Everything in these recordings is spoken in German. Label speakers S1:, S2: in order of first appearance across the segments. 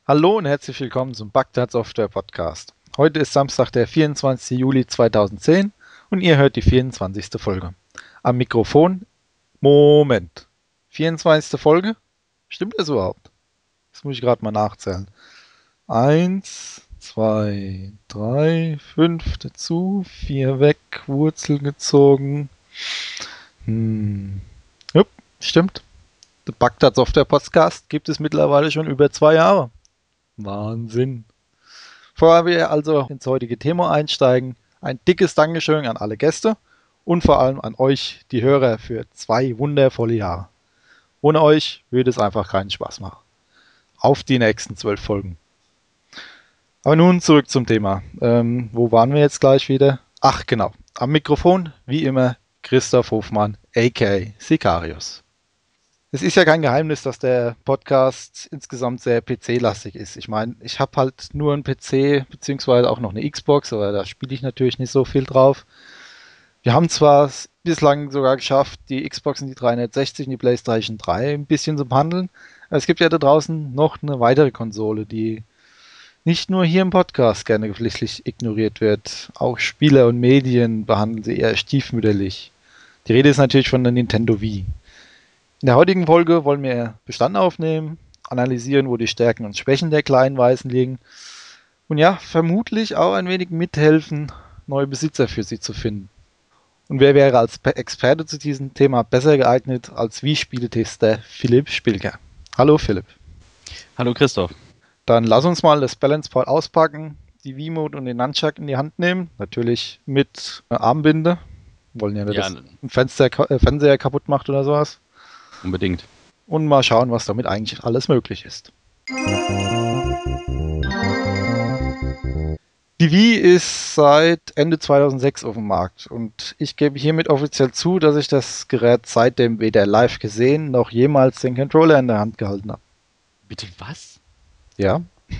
S1: Hallo und herzlich willkommen zum Bagdad Software Podcast. Heute ist Samstag, der 24. Juli 2010 und ihr hört die 24. Folge. Am Mikrofon, Moment, 24. Folge? Stimmt das überhaupt? Das muss ich gerade mal nachzählen. 1, 2, 3, 5 dazu, 4 weg, Wurzel gezogen. Jupp, stimmt. Der Bagdad Software Podcast gibt es mittlerweile schon über 2 Jahre. Wahnsinn. Bevor wir also ins heutige Thema einsteigen, ein dickes Dankeschön an alle Gäste und vor allem an euch, die Hörer, für 2 wundervolle Jahre. Ohne euch würde es einfach keinen Spaß machen. Auf die nächsten 12 Folgen. Aber nun zurück zum Thema. Wo waren wir jetzt gleich wieder? Ach genau, am Mikrofon, wie immer, Christoph Hofmann, aka Sicarius. Es ist ja kein Geheimnis, dass der Podcast insgesamt sehr PC-lastig ist. Ich meine, ich habe halt nur einen PC, beziehungsweise auch noch eine Xbox, aber da spiele ich natürlich nicht so viel drauf. Wir haben zwar bislang sogar geschafft, die Xbox und die 360 und die PlayStation 3 ein bisschen zu behandeln, aber es gibt ja da draußen noch eine weitere Konsole, die nicht nur hier im Podcast gerne geflissentlich ignoriert wird. Auch Spieler und Medien behandeln sie eher stiefmütterlich. Die Rede ist natürlich von der Nintendo Wii. In der heutigen Folge wollen wir Bestand aufnehmen, analysieren, wo die Stärken und Schwächen der kleinen Weißen liegen und ja, vermutlich auch ein wenig mithelfen, neue Besitzer für sie zu finden. Und wer wäre als Experte zu diesem Thema besser geeignet als Wii-Spieletester Philipp Spilker? Hallo Philipp.
S2: Hallo Christoph.
S1: Dann lass uns mal das Balance Board auspacken, die Wiimote und den Nunchuck in die Hand nehmen. Natürlich mit Armbinde. Wir wollen ja nicht, dass ein Fernseher kaputt macht oder sowas.
S2: Unbedingt.
S1: Und mal schauen, was damit eigentlich alles möglich ist. Die Wii ist seit Ende 2006 auf dem Markt und ich gebe hiermit offiziell zu, dass ich das Gerät seitdem weder live gesehen noch jemals den Controller in der Hand gehalten habe.
S2: Bitte was?
S1: Ja.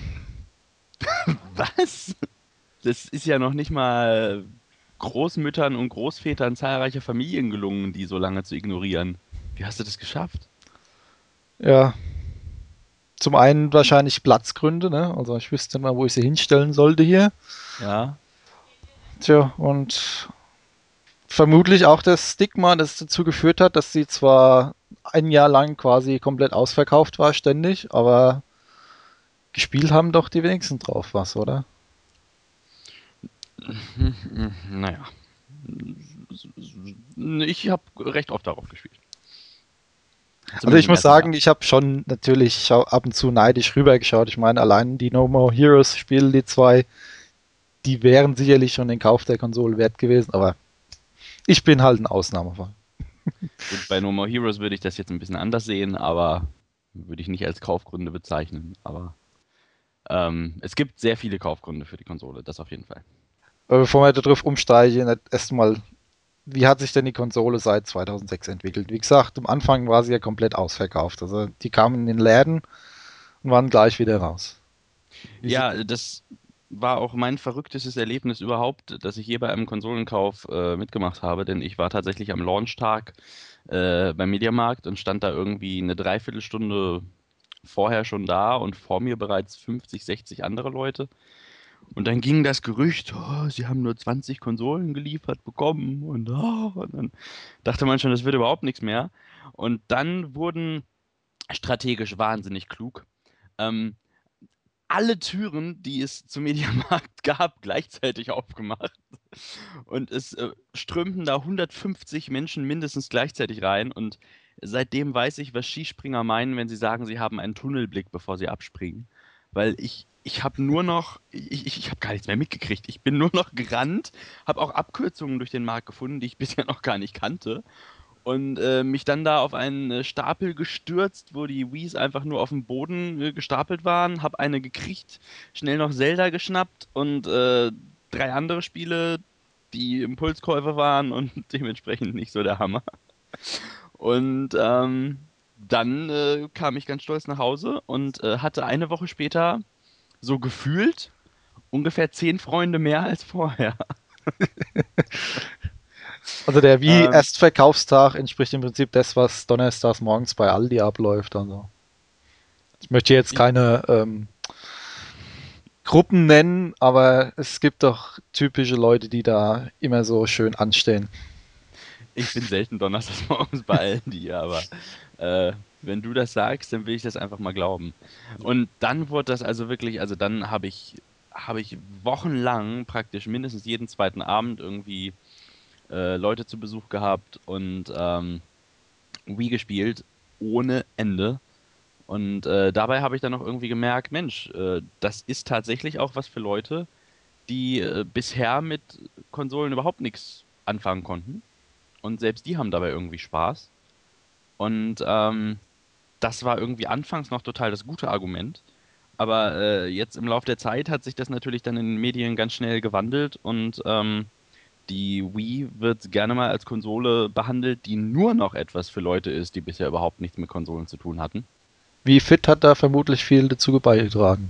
S2: Was? Das ist ja noch nicht mal Großmüttern und Großvätern zahlreicher Familien gelungen, die so lange zu ignorieren. Wie hast du das geschafft?
S1: Ja. Zum einen wahrscheinlich Platzgründe, ne? Also ich wüsste mal, wo ich sie hinstellen sollte hier.
S2: Ja.
S1: Tja, und vermutlich auch das Stigma, das dazu geführt hat, dass sie zwar ein Jahr lang quasi komplett ausverkauft war, ständig, aber gespielt haben doch die wenigsten drauf was, oder?
S2: Naja. Ich habe recht oft darauf gespielt.
S1: Also ich muss sagen, ich habe schon natürlich ab und zu neidisch rübergeschaut. Ich meine, allein die No More Heroes Spiele, die 2, die wären sicherlich schon den Kauf der Konsole wert gewesen, aber ich bin halt ein Ausnahmefall.
S2: Gut, bei No More Heroes würde ich das jetzt ein bisschen anders sehen, aber würde ich nicht als Kaufgründe bezeichnen. Aber es gibt sehr viele Kaufgründe für die Konsole, das auf jeden Fall.
S1: Aber bevor wir darauf umsteigen, erstmal, wie hat sich denn die Konsole seit 2006 entwickelt? Wie gesagt, am Anfang war sie ja komplett ausverkauft. Also die kamen in den Läden und waren gleich wieder raus.
S2: Ja, das war auch mein verrücktestes Erlebnis überhaupt, dass ich je bei einem Konsolenkauf mitgemacht habe, denn ich war tatsächlich am Launchtag beim Mediamarkt und stand da irgendwie eine Dreiviertelstunde vorher schon da und vor mir bereits 50, 60 andere Leute. Und dann ging das Gerücht, oh, sie haben nur 20 Konsolen geliefert bekommen und dann dachte man schon, das wird überhaupt nichts mehr. Und dann wurden strategisch wahnsinnig klug. Ähm, alle Türen, die es zum Mediamarkt gab, gleichzeitig aufgemacht. Und es strömten da 150 Menschen mindestens gleichzeitig rein. Und seitdem weiß ich, was Skispringer meinen, wenn sie sagen, sie haben einen Tunnelblick, bevor sie abspringen. Weil ich habe nur noch, ich habe gar nichts mehr mitgekriegt. Ich bin nur noch gerannt, habe auch Abkürzungen durch den Markt gefunden, die ich bisher noch gar nicht kannte und mich dann da auf einen Stapel gestürzt, wo die Wiis einfach nur auf dem Boden gestapelt waren, hab eine gekriegt, schnell noch Zelda geschnappt und 3 andere Spiele, die Impulskäufe waren und dementsprechend nicht so der Hammer. Und dann kam ich ganz stolz nach Hause und hatte eine Woche später so gefühlt ungefähr 10 Freunde mehr als vorher.
S1: Also der
S2: Ähm,
S1: Wii-Erstverkaufstag entspricht im Prinzip das, was donnerstags morgens bei Aldi abläuft. Also ich möchte jetzt keine Gruppen nennen, aber es gibt doch typische Leute, die da immer so schön anstehen.
S2: Ich bin selten donnerstags morgens bei allen die, aber wenn du das sagst, dann will ich das einfach mal glauben. Und dann wurde das also wirklich, also dann habe ich wochenlang praktisch mindestens jeden zweiten Abend irgendwie Leute zu Besuch gehabt und Wii gespielt ohne Ende. Und dabei habe ich dann noch irgendwie gemerkt, Mensch, das ist tatsächlich auch was für Leute, die bisher mit Konsolen überhaupt nichts anfangen konnten. Und selbst die haben dabei irgendwie Spaß. Und das war irgendwie anfangs noch total das gute Argument. Aber jetzt im Laufe der Zeit hat sich das natürlich dann in den Medien ganz schnell gewandelt und die Wii wird gerne mal als Konsole behandelt, die nur noch etwas für Leute ist, die bisher überhaupt nichts mit Konsolen zu tun hatten.
S1: Wii Fit hat da vermutlich viel dazu beigetragen.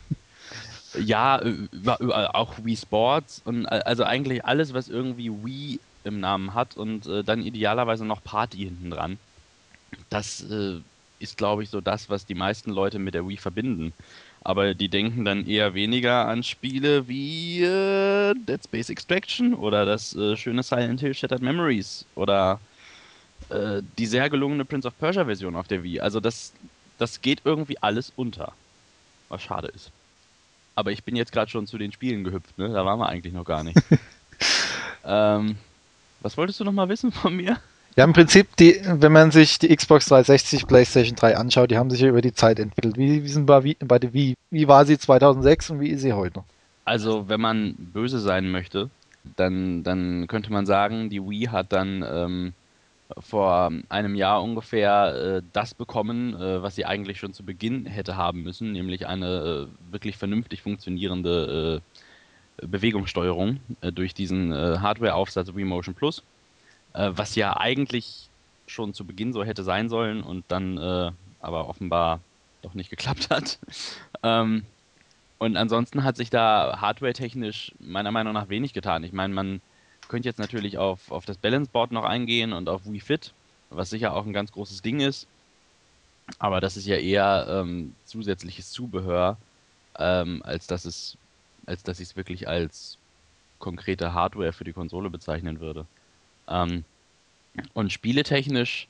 S2: Ja, auch Wii Sports und also eigentlich alles, was irgendwie Wii im Namen hat und dann idealerweise noch Party hinten dran. Das ist, glaube ich, so das, was die meisten Leute mit der Wii verbinden. Aber die denken dann eher weniger an Spiele wie Dead Space Extraction oder das schöne Silent Hill Shattered Memories oder die sehr gelungene Prince of Persia Version auf der Wii. Also das geht irgendwie alles unter, was schade ist. Aber ich bin jetzt gerade schon zu den Spielen gehüpft, ne? Da waren wir eigentlich noch gar nicht. Ähm, was wolltest du noch mal wissen von mir?
S1: Ja, im Prinzip, wenn man sich die Xbox 360, PlayStation 3 anschaut, die haben sich ja über die Zeit entwickelt. Wie sind bei der Wii? Wie war sie 2006 und wie ist sie heute?
S2: Also, wenn man böse sein möchte, dann könnte man sagen, die Wii hat dann vor einem Jahr ungefähr das bekommen, was sie eigentlich schon zu Beginn hätte haben müssen, nämlich eine wirklich vernünftig funktionierende Bewegungssteuerung durch diesen Hardware-Aufsatz Wii Motion Plus, was ja eigentlich schon zu Beginn so hätte sein sollen und dann aber offenbar doch nicht geklappt hat. Ähm, und ansonsten hat sich da hardware-technisch meiner Meinung nach wenig getan. Ich meine, man könnte jetzt natürlich auf das Balance Board noch eingehen und auf Wii Fit, was sicher auch ein ganz großes Ding ist. Aber das ist ja eher zusätzliches Zubehör, als als dass ich es wirklich als konkrete Hardware für die Konsole bezeichnen würde. Ähm, und spieletechnisch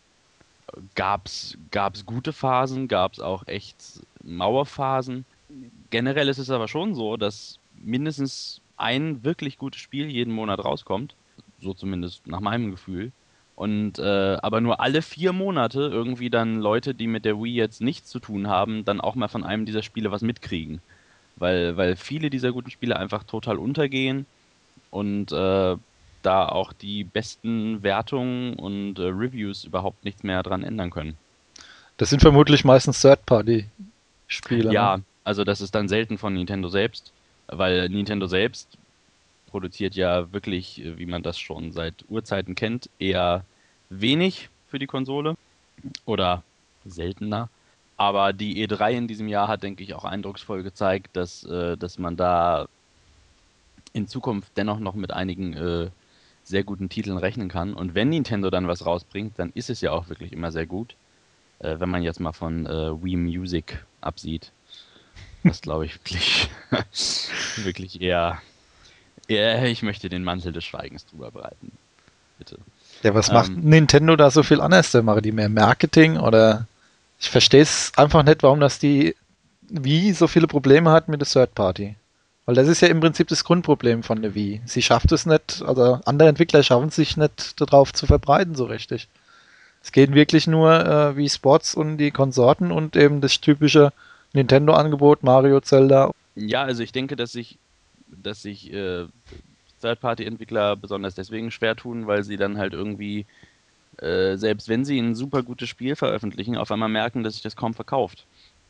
S2: gab's gute Phasen, gab's auch echt Mauerphasen. Generell ist es aber schon so, dass mindestens ein wirklich gutes Spiel jeden Monat rauskommt. So zumindest nach meinem Gefühl. Und aber nur alle 4 Monate irgendwie dann Leute, die mit der Wii jetzt nichts zu tun haben, dann auch mal von einem dieser Spiele was mitkriegen. Weil viele dieser guten Spiele einfach total untergehen und da auch die besten Wertungen und Reviews überhaupt nichts mehr dran ändern können.
S1: Das sind vermutlich meistens Third-Party-Spiele, ne?
S2: Ja, also das ist dann selten von Nintendo selbst, weil Nintendo selbst produziert ja wirklich, wie man das schon seit Urzeiten kennt, eher wenig für die Konsole oder seltener. Aber die E3 in diesem Jahr hat, denke ich, auch eindrucksvoll gezeigt, dass man da in Zukunft dennoch noch mit einigen sehr guten Titeln rechnen kann. Und wenn Nintendo dann was rausbringt, dann ist es ja auch wirklich immer sehr gut. Wenn man jetzt mal von Wii Music absieht, was glaube ich wirklich, wirklich eher, ich möchte den Mantel des Schweigens drüber breiten. Bitte.
S1: Ja, was macht
S2: Ähm,
S1: Nintendo da so viel anders? Machen die mehr Marketing oder ich verstehe es einfach nicht, warum das die Wii so viele Probleme hat mit der Third Party. Weil das ist ja im Prinzip das Grundproblem von der Wii. Sie schafft es nicht, also andere Entwickler schaffen es sich nicht darauf zu verbreiten so richtig. Es geht wirklich nur wie Sports und die Konsorten und eben das typische Nintendo-Angebot, Mario, Zelda.
S2: ja, also ich denke, dass sich Third-Party-Entwickler besonders deswegen schwer tun, weil sie dann halt irgendwie, selbst wenn sie ein super gutes Spiel veröffentlichen, auf einmal merken, dass sich das kaum verkauft.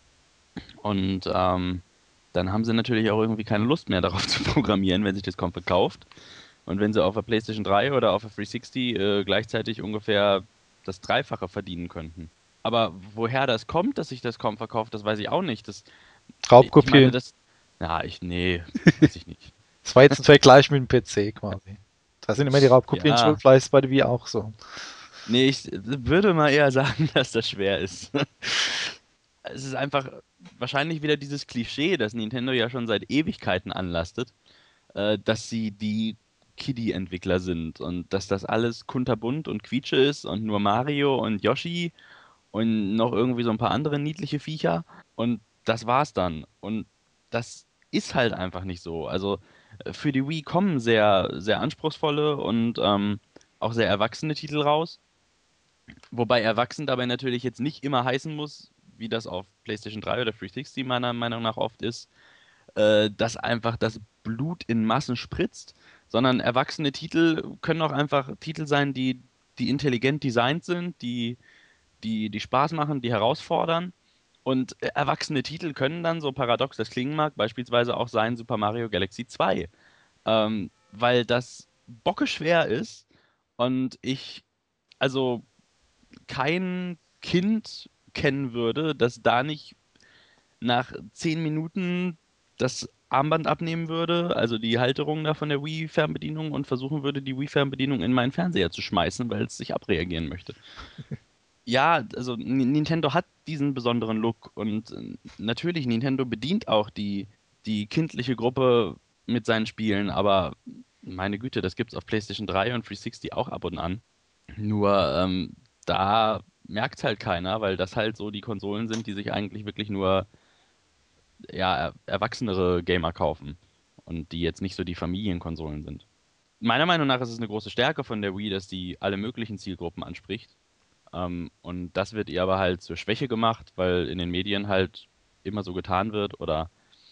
S2: Und dann haben sie natürlich auch irgendwie keine Lust mehr darauf zu programmieren, wenn sich das kaum verkauft. Und wenn sie auf der PlayStation 3 oder auf der 360 gleichzeitig ungefähr das Dreifache verdienen könnten. Aber woher das kommt, dass sich das kaum verkauft, das weiß ich auch nicht. Ich meine,
S1: Raubkopien.
S2: nee, weiß ich nicht.
S1: Das war jetzt ein Vergleich mit dem PC quasi. Da sind immer die Raubkopien
S2: Ja,
S1: schuld, vielleicht ist bei der Wii auch so.
S2: nee, ich würde mal eher sagen, dass das schwer ist. Es ist einfach, wahrscheinlich wieder dieses Klischee, das Nintendo ja schon seit Ewigkeiten anlastet, dass sie die Kiddie-Entwickler sind und dass das alles kunterbunt und quietsche ist und nur Mario und Yoshi und noch irgendwie so ein paar andere niedliche Viecher und das war's dann. Und das ist halt einfach nicht so. Also für die Wii kommen sehr, sehr anspruchsvolle und auch sehr erwachsene Titel raus. Wobei erwachsen dabei natürlich jetzt nicht immer heißen muss, wie das auf PlayStation 3 oder 360 meiner Meinung nach oft ist, dass einfach das Blut in Massen spritzt, sondern erwachsene Titel können auch einfach Titel sein, die intelligent designt sind, die Spaß machen, die herausfordern. Und erwachsene Titel können dann, so paradox das klingen mag, beispielsweise auch sein Super Mario Galaxy 2. Weil das bockeschwer ist und ich also kein Kind kennen würde, das da nicht nach 10 Minuten das Armband abnehmen würde, also die Halterung da von der Wii-Fernbedienung und versuchen würde, die Wii-Fernbedienung in meinen Fernseher zu schmeißen, weil es sich abreagieren möchte. Ja, also Nintendo hat diesen besonderen Look und natürlich, Nintendo bedient auch die kindliche Gruppe mit seinen Spielen, aber meine Güte, das gibt's auf PlayStation 3 und 360 auch ab und an. Nur da merkt halt keiner, weil das halt so die Konsolen sind, die sich eigentlich wirklich nur ja, erwachsenere Gamer kaufen und die jetzt nicht so die Familienkonsolen sind. Meiner Meinung nach ist es eine große Stärke von der Wii, dass die alle möglichen Zielgruppen anspricht. Und das wird ihr aber halt zur Schwäche gemacht, weil in den Medien halt immer so getan wird oder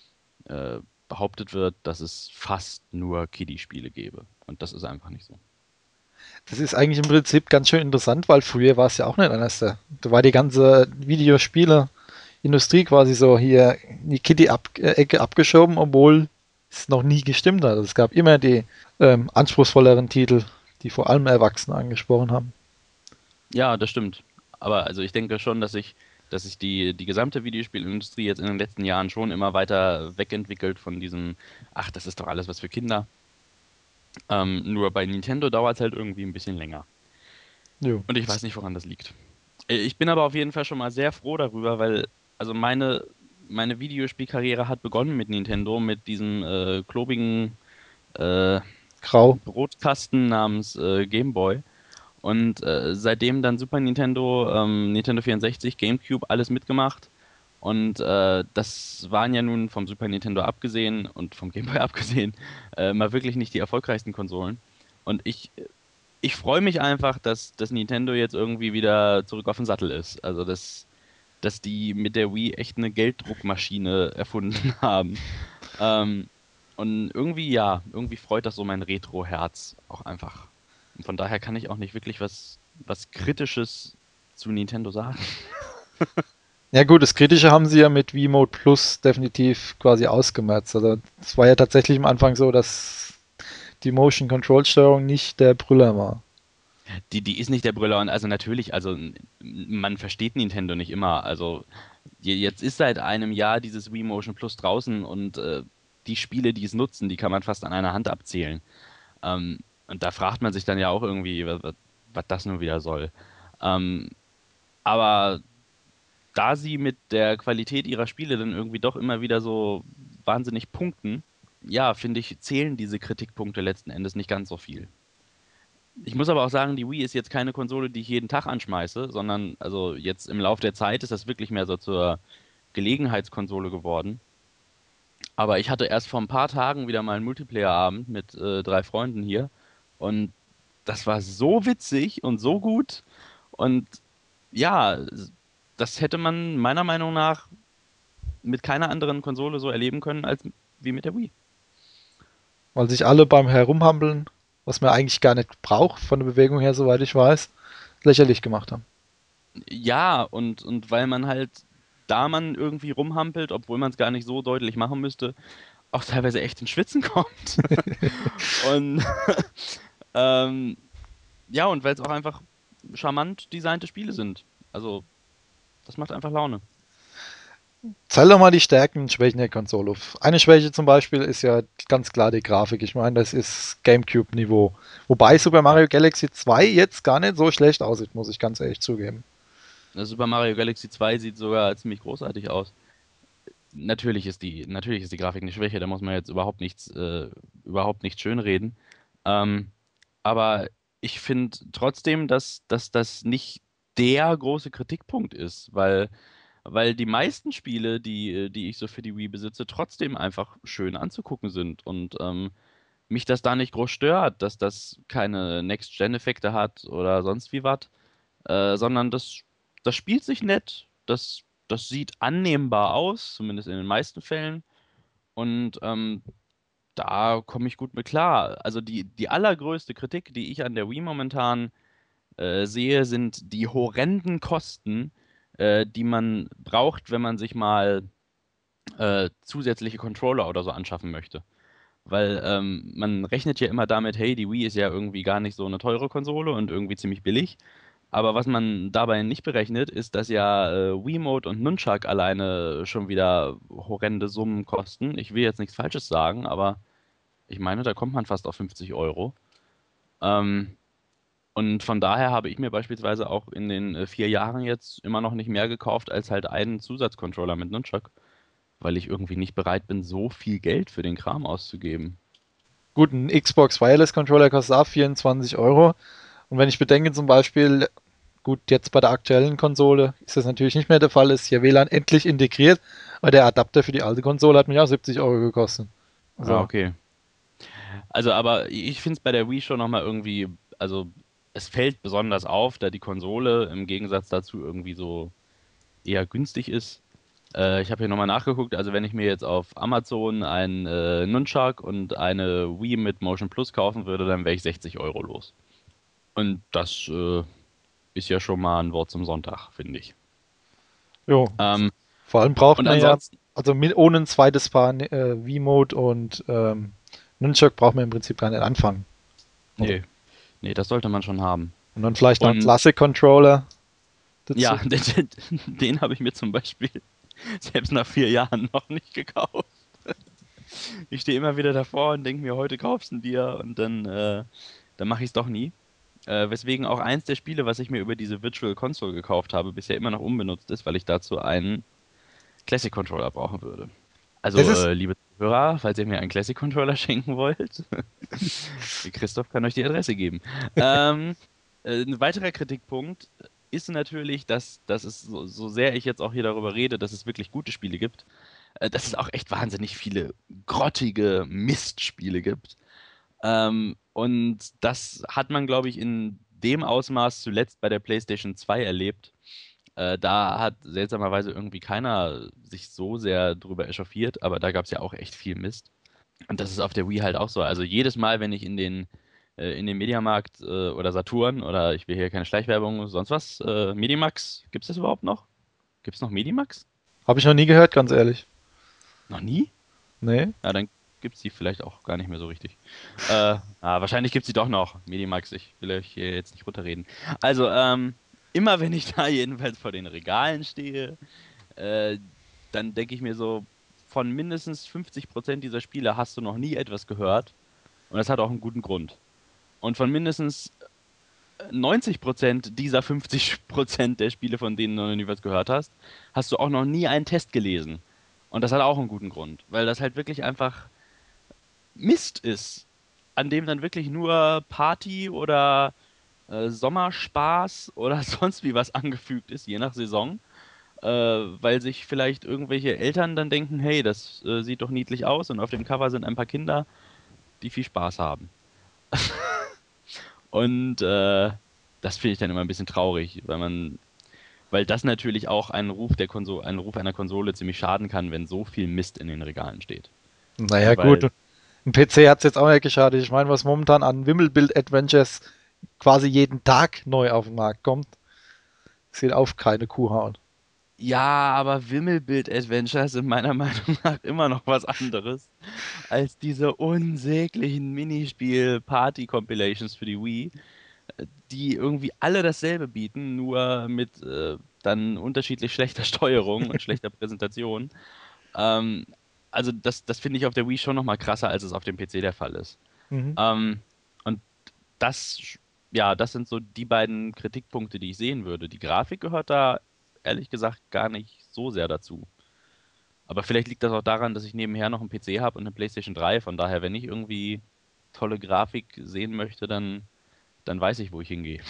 S2: behauptet wird, dass es fast nur Kiddie-Spiele gäbe. Und das ist einfach nicht so.
S1: Das ist eigentlich im Prinzip ganz schön interessant, weil früher war es ja auch nicht anders. Da war die ganze Videospiele-Industrie quasi so hier in die Kiddie-Ecke abgeschoben, obwohl es noch nie gestimmt hat. Also es gab immer die anspruchsvolleren Titel, die vor allem Erwachsene angesprochen haben.
S2: Ja, das stimmt. Aber also ich denke schon, dass sich die gesamte Videospielindustrie jetzt in den letzten Jahren schon immer weiter wegentwickelt von diesem, ach, das ist doch alles was für Kinder. Nur bei Nintendo dauert es halt irgendwie ein bisschen länger.
S1: Jo.
S2: Und ich weiß nicht, woran das liegt. Ich bin aber auf jeden Fall schon mal sehr froh darüber, weil also meine Videospielkarriere hat begonnen mit Nintendo, mit diesem klobigen äh,
S1: Grau.
S2: Brotkasten namens Game Boy. Und seitdem dann Super Nintendo, Nintendo 64, GameCube, alles mitgemacht. Und das waren ja nun vom Super Nintendo abgesehen und vom Game Boy abgesehen mal wirklich nicht die erfolgreichsten Konsolen. Und ich freue mich einfach, dass Nintendo jetzt irgendwie wieder zurück auf den Sattel ist. Also dass die mit der Wii echt eine Gelddruckmaschine erfunden haben. Ähm, und irgendwie, ja, irgendwie freut das so mein Retro-Herz auch einfach. Und von daher kann ich auch nicht wirklich was Kritisches zu Nintendo sagen.
S1: Ja gut, das Kritische haben sie ja mit Wiimote Plus definitiv quasi ausgemerzt. Also es war ja tatsächlich am Anfang so, dass die Motion Control Steuerung nicht der Brüller war.
S2: Die ist nicht der Brüller und also natürlich, also man versteht Nintendo nicht immer. Also jetzt ist seit einem Jahr dieses Wii Motion Plus draußen und die Spiele, die es nutzen, die kann man fast an einer Hand abzählen. Und da fragt man sich dann ja auch irgendwie, was das nun wieder soll. Ähm, aber da sie mit der Qualität ihrer Spiele dann irgendwie doch immer wieder so wahnsinnig punkten, ja, finde ich, zählen diese Kritikpunkte letzten Endes nicht ganz so viel. Ich muss aber auch sagen, die Wii ist jetzt keine Konsole, die ich jeden Tag anschmeiße, sondern also jetzt im Laufe der Zeit ist das wirklich mehr so zur Gelegenheitskonsole geworden. Aber ich hatte erst vor ein paar Tagen wieder mal einen Multiplayer-Abend mit 3 Freunden hier und das war so witzig und so gut und ja, das hätte man meiner Meinung nach mit keiner anderen Konsole so erleben können als wie mit der Wii.
S1: Weil sich alle beim Herumhampeln, was man eigentlich gar nicht braucht, von der Bewegung her, soweit ich weiß, lächerlich gemacht haben.
S2: Ja, und weil man halt, da man irgendwie rumhampelt, obwohl man es gar nicht so deutlich machen müsste, auch teilweise echt ins Schwitzen kommt. Und ähm, ja, und weil es auch einfach charmant designte Spiele sind. Also, das macht einfach Laune.
S1: Zähl doch mal die Stärken und Schwächen der Konsole auf. Eine Schwäche zum Beispiel ist ja ganz klar die Grafik. Ich meine, das ist GameCube-Niveau. Wobei Super
S2: Ja.
S1: Mario Galaxy 2 jetzt gar nicht so schlecht aussieht, muss ich ganz ehrlich zugeben.
S2: Das Super Mario Galaxy 2 sieht sogar ziemlich großartig aus. natürlich ist die Grafik eine Schwäche, da muss man jetzt überhaupt nichts schönreden. Ähm, aber ich finde trotzdem, dass das nicht der große Kritikpunkt ist, weil die meisten Spiele, die ich so für die Wii besitze, trotzdem einfach schön anzugucken sind und mich das da nicht groß stört, dass das keine Next-Gen-Effekte hat oder sonst wie was, sondern das spielt sich nett, das sieht annehmbar aus, zumindest in den meisten Fällen. Und da komme ich gut mit klar. Also die allergrößte Kritik, die ich an der Wii momentan sehe, sind die horrenden Kosten, die man braucht, wenn man sich mal zusätzliche Controller oder so anschaffen möchte. Weil man rechnet ja immer damit, hey, die Wii ist ja irgendwie gar nicht so eine teure Konsole und irgendwie ziemlich billig. Aber was man dabei nicht berechnet, ist, dass ja Wiimote und Nunchuck alleine schon wieder horrende Summen kosten. Ich will jetzt nichts Falsches sagen, aber ich meine, da kommt man fast auf 50 Euro. Ähm, und von daher habe ich mir beispielsweise auch in den 4 Jahren jetzt immer noch nicht mehr gekauft als halt einen Zusatzcontroller mit Nunchuck, weil ich irgendwie nicht bereit bin, so viel Geld für den Kram auszugeben.
S1: Gut, ein Xbox Wireless Controller kostet auch 24 Euro. Und wenn ich bedenke zum Beispiel, gut, jetzt bei der aktuellen Konsole ist das natürlich nicht mehr der Fall, ist hier WLAN endlich integriert, aber der Adapter für die alte Konsole hat mich auch 70 Euro gekostet.
S2: Ah,
S1: Also,
S2: okay. Also, aber ich finde es bei der Wii schon nochmal irgendwie, also es fällt besonders auf, da die Konsole im Gegensatz dazu irgendwie so eher günstig ist. Ich habe hier nochmal nachgeguckt, also wenn ich mir jetzt auf Amazon einen Nunchuck und eine Wii mit Motion Plus kaufen würde, dann wäre ich 60 Euro los. Und das ist ja schon mal ein Wort zum Sonntag, finde ich.
S1: jo.
S2: Ähm,
S1: Vor allem braucht
S2: und
S1: man ja,
S2: ansonsten,
S1: also ohne ein zweites Paar V-Mode und Nunchuck braucht man im Prinzip gar nicht anfangen. Oder?
S2: nee, nee, das sollte man schon haben.
S1: Und dann vielleicht noch ein
S2: Und
S1: Classic-Controller
S2: ja,
S1: dazu.
S2: den habe ich mir zum Beispiel selbst nach 4 Jahren noch nicht gekauft. Ich stehe immer wieder davor und denke mir, heute kaufst du ihn dir und dann mache ich es doch nie. Weswegen auch eins der Spiele, was ich mir über diese Virtual Console gekauft habe, bisher immer noch unbenutzt ist, weil ich dazu einen Classic Controller brauchen würde.
S1: Das
S2: Also,
S1: ist,
S2: liebe Hörer, falls ihr mir einen Classic Controller schenken wollt, Christoph kann euch die Adresse geben. Ähm, ein weiterer Kritikpunkt ist natürlich, dass es, so sehr ich jetzt auch hier darüber rede, dass es wirklich gute Spiele gibt, dass es auch echt wahnsinnig viele grottige Mistspiele gibt. Und das hat man, glaube ich, in dem Ausmaß zuletzt bei der PlayStation 2 erlebt. Da hat seltsamerweise irgendwie keiner sich so sehr drüber echauffiert, aber da gab es ja auch echt viel Mist. Und das ist auf der Wii halt auch so. Also jedes Mal, wenn ich in den Mediamarkt oder Saturn oder ich will hier keine Schleichwerbung, sonst was, Medimax, gibt es das überhaupt noch? Gibt es noch Medimax?
S1: habe ich noch nie gehört, ganz ehrlich.
S2: Noch nie?
S1: Nee.
S2: Ja, dann gibt es die vielleicht auch gar nicht mehr so richtig. Wahrscheinlich gibt es die doch noch, Medimax. Ich will euch hier jetzt nicht runterreden. Also, immer wenn ich da jedenfalls vor den Regalen stehe, äh, dann denke ich mir so, von mindestens 50% dieser Spiele hast du noch nie etwas gehört. Und das hat auch einen guten Grund. Und von mindestens 90% dieser 50% der Spiele, von denen du noch nie was gehört hast, hast du auch noch nie einen Test gelesen. Und das hat auch einen guten Grund, weil das halt wirklich einfach Mist ist, an dem dann wirklich nur Party oder Sommerspaß oder sonst wie was angefügt ist, je nach Saison, weil sich vielleicht irgendwelche Eltern dann denken, hey, das sieht doch niedlich aus und auf dem Cover sind ein paar Kinder, die viel Spaß haben. Und das finde ich dann immer ein bisschen traurig, weil das natürlich auch einen Ruf einer Konsole ziemlich schaden kann, wenn so viel Mist in den Regalen steht.
S1: Naja,
S2: Ja,
S1: gut.
S2: weil
S1: Ein PC hat es jetzt auch nicht geschadet. Ich meine, was momentan an Wimmelbild-Adventures quasi jeden Tag neu auf den Markt kommt, sieht auf keine Kuh hauen.
S2: Ja, aber Wimmelbild-Adventures sind meiner Meinung nach immer noch was anderes als diese unsäglichen Minispiel-Party-Compilations für die Wii, die irgendwie alle dasselbe bieten, nur mit dann unterschiedlich schlechter Steuerung und schlechter Präsentation. Ähm, also das finde ich auf der Wii schon noch mal krasser, als es auf dem PC der Fall ist.
S1: Mhm.
S2: Ähm, und das, ja, das sind so die beiden Kritikpunkte, die ich sehen würde. Die Grafik gehört da ehrlich gesagt gar nicht so sehr dazu. Aber vielleicht liegt das auch daran, dass ich nebenher noch einen PC habe und eine PlayStation 3. Von daher, wenn ich irgendwie tolle Grafik sehen möchte, dann weiß ich, wo ich hingehe.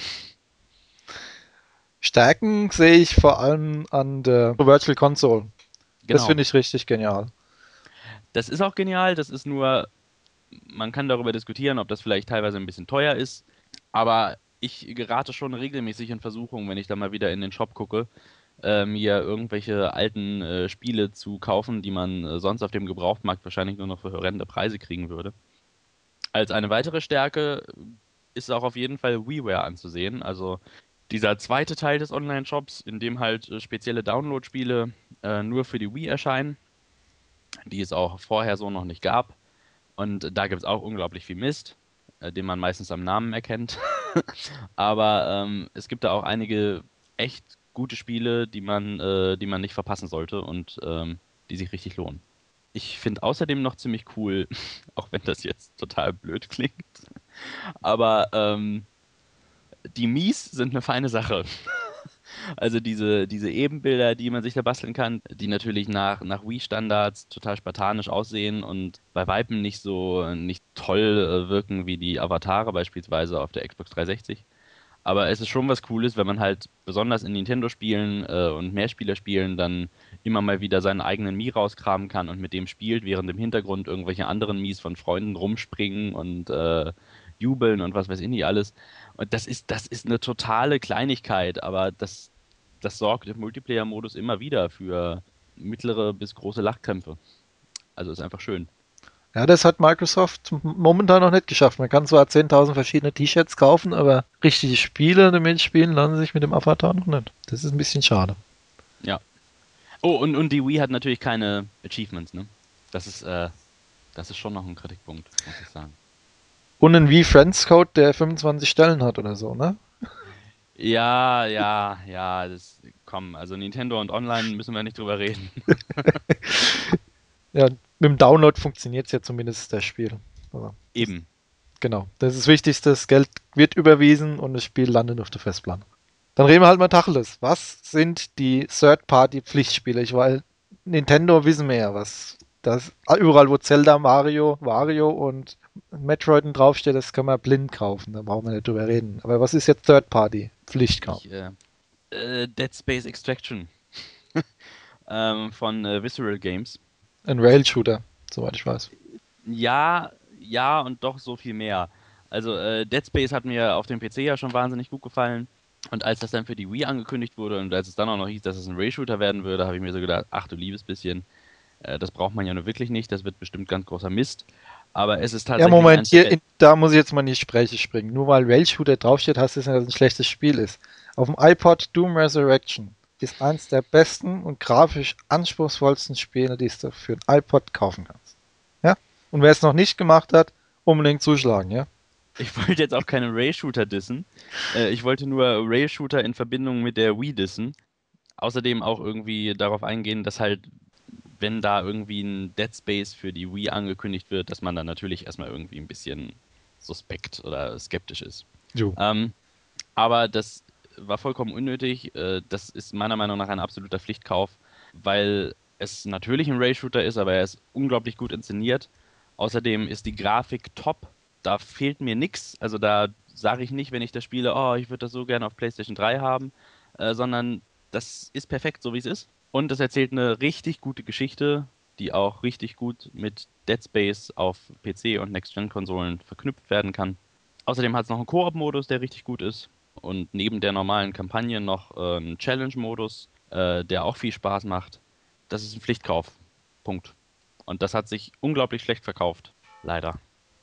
S1: Stärken sehe ich vor allem an der Virtual Console. Das
S2: Genau.
S1: finde ich richtig genial.
S2: Das ist auch genial. Das ist nur, man kann darüber diskutieren, ob das vielleicht teilweise ein bisschen teuer ist. Aber ich gerate schon regelmäßig in Versuchung, wenn ich da mal wieder in den Shop gucke, mir irgendwelche alten Spiele zu kaufen, die man sonst auf dem Gebrauchtmarkt wahrscheinlich nur noch für horrende Preise kriegen würde. Als eine weitere Stärke ist auch auf jeden Fall WiiWare anzusehen. Also dieser zweite Teil des Online-Shops, in dem halt spezielle Download-Spiele nur für die Wii erscheinen, die es auch vorher so noch nicht gab. Und da gibt es auch unglaublich viel Mist, den man meistens am Namen erkennt. Aber es gibt da auch einige echt gute Spiele, die man nicht verpassen sollte und die sich richtig lohnen. Ich finde außerdem noch ziemlich cool, auch wenn das jetzt total blöd klingt, aber die Mies sind eine feine Sache. Also diese Ebenbilder, die man sich da basteln kann, die natürlich nach Wii-Standards total spartanisch aussehen und bei Weitem nicht toll wirken wie die Avatare beispielsweise auf der Xbox 360. Aber es ist schon was Cooles, wenn man halt besonders in Nintendo-Spielen und Mehrspieler-Spielen dann immer mal wieder seinen eigenen Mii rauskramen kann und mit dem spielt, während im Hintergrund irgendwelche anderen Miis von Freunden rumspringen und jubeln und was weiß ich nicht alles. Und das ist eine totale Kleinigkeit, aber das sorgt im Multiplayer-Modus immer wieder für mittlere bis große Lachkrämpfe. Also ist einfach schön.
S1: Ja, das hat Microsoft momentan noch nicht geschafft. Man kann zwar 10.000 verschiedene T-Shirts kaufen, aber richtige Spiele damit spielen lassen sich mit dem Avatar noch nicht. Das ist ein bisschen schade.
S2: Ja. Oh, und die Wii hat natürlich keine Achievements, ne? Das ist, äh, das ist schon noch ein Kritikpunkt, muss ich sagen.
S1: Und ein Wii Friends Code, der 25 Stellen hat oder so, ne?
S2: Ja, ja, ja, komm, also Nintendo und Online müssen wir nicht drüber reden.
S1: Ja, mit dem Download funktioniert es ja zumindest das Spiel. Aber das,
S2: Eben.
S1: genau, das ist das Wichtigste. Das Geld wird überwiesen und das Spiel landet auf der Festplatte. Dann reden wir halt mal Tacheles. Was sind die Third-Party-Pflichtspiele? Weil Nintendo wissen wir ja, was das überall, wo Zelda, Mario, Wario und Metroid draufsteht, das kann man blind kaufen. Da brauchen wir nicht drüber reden. Aber was ist jetzt Third-Party-Pflichtkauf?
S2: Ich, Dead Space Extraction von Visceral Games.
S1: Ein Rail-Shooter, soweit ich weiß.
S2: Ja, ja und doch so viel mehr. Also Dead Space hat mir auf dem PC ja schon wahnsinnig gut gefallen. Und als das dann für die Wii angekündigt wurde und als es dann auch noch hieß, dass es ein Rail-Shooter werden würde, habe ich mir so gedacht, ach du liebes bisschen, das braucht man ja nur wirklich nicht, das wird bestimmt ganz großer Mist. Aber es ist
S1: Ja,
S2: tatsächlich
S1: Moment,
S2: eins der
S1: da muss ich jetzt mal in die Gespräche springen. Nur weil Rail-Shooter draufsteht, heißt das nicht, dass es ein schlechtes Spiel ist. Auf dem iPod Doom Resurrection ist eins der besten und grafisch anspruchsvollsten Spiele, die du für ein iPod kaufen kannst. Ja? Und wer es noch nicht gemacht hat, unbedingt zuschlagen, ja?
S2: Ich wollte jetzt auch keine Rail-Shooter dissen. Ich wollte nur Rail-Shooter in Verbindung mit der Wii dissen. Außerdem auch irgendwie darauf eingehen, dass halt, wenn da irgendwie ein Dead Space für die Wii angekündigt wird, dass man dann natürlich erstmal irgendwie ein bisschen suspekt oder skeptisch ist.
S1: Jo.
S2: Ähm, aber das war vollkommen unnötig. Das ist meiner Meinung nach ein absoluter Pflichtkauf, weil es natürlich ein Rail-Shooter ist, aber er ist unglaublich gut inszeniert. Außerdem ist die Grafik top. Da fehlt mir nichts. Also da sage ich nicht, wenn ich das spiele, oh, ich würde das so gerne auf PlayStation 3 haben, sondern das ist perfekt, so wie es ist. Und es erzählt eine richtig gute Geschichte, die auch richtig gut mit Dead Space auf PC und Next-Gen-Konsolen verknüpft werden kann. Außerdem hat es noch einen Koop-Modus, der richtig gut ist. Und neben der normalen Kampagne noch einen Challenge-Modus, der auch viel Spaß macht. Das ist ein Pflichtkauf. Punkt. Und das hat sich unglaublich schlecht verkauft. Leider.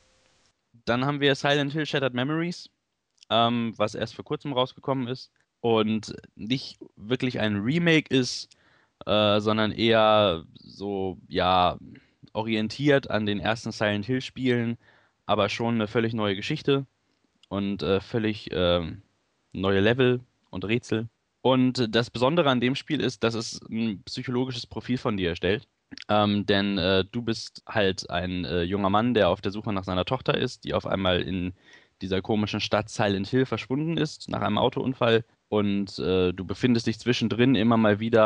S2: Dann haben wir Silent Hill Shattered Memories, was erst vor kurzem rausgekommen ist. Und nicht wirklich ein Remake ist, sondern eher so, ja, orientiert an den ersten Silent Hill Spielen, aber schon eine völlig neue Geschichte und völlig neue Level und Rätsel. Und das Besondere an dem Spiel ist, dass es ein psychologisches Profil von dir erstellt. Denn du bist halt ein junger Mann, der auf der Suche nach seiner Tochter ist, die auf einmal in dieser komischen Stadt Silent Hill verschwunden ist nach einem Autounfall. Und du befindest dich zwischendrin immer mal wieder